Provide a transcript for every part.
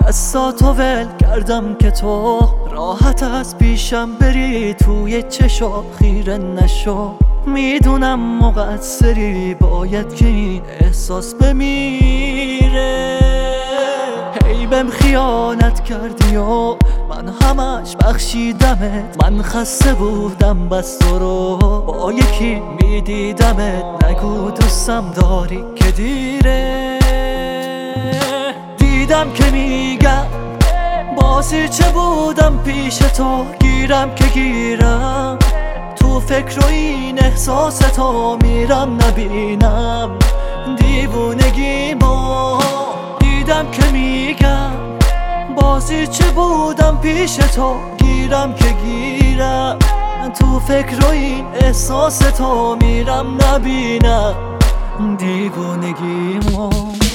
دستاتو ول کردم که تو راحت از پیشم بری، توی چشات خیره نشو. میدونم مقصری، باید که این احساس بمیره. هی بهم خیانت کردی و من همش بخشیدمت. من خسته بودم بس تو رو با یکی میدیدمت. نگو دوستم داری که دیره. دیدم که میگم بازی چه بودم پیش تو، گیرم که گیرم تو فکر و این احساس تو میرم نبینم دیوونگیمو. دیدم که میگم بازی چه بودم پیش تو، گیرم که گیرم تو فکر و این احساس تو میرم نبینم دیوونگیمو.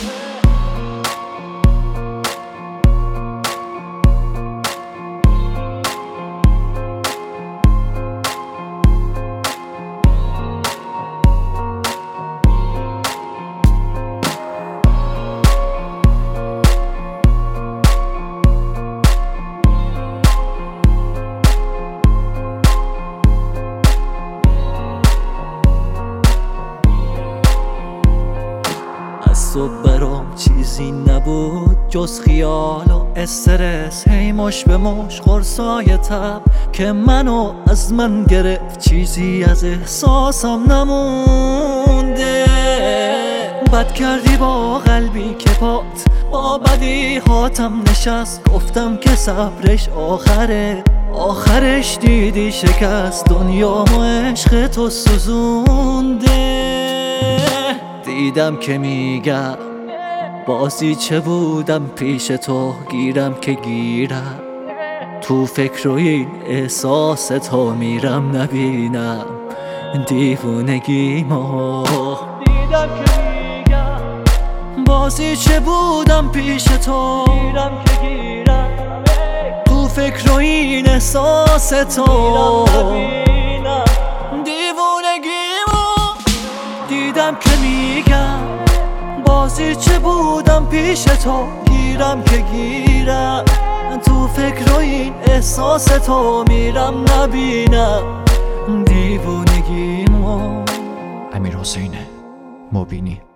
صبح برام چیزی نبود جز خیال و استرس. هی مش به مش قرصای تب که منو از من گرفت. چیزی از احساسم نمونده. بد کردی با قلبی که پات با بدی هاتم نشست. گفتم که صبرش آخره، آخرش دیدی شکست. دنیا و عشق تو سوزونده. دیدم که میگم بازی چه بودم پیش تو، گیرم که گیرم تو فکر و این احساس تو میرم نبینم دیوونگیمو. دیدم که میگم بازی چه بودم پیش تو، گیرم که گیرم تو فکر و این احساس تو میرم نبینم دیوونگیمو. دیدم که میگم بازی چه بودم پیش تو، گیرم که گیرم تو فکر و این احساس تو میرم نبینم دیوونگیمو. امیرحسین مبینی.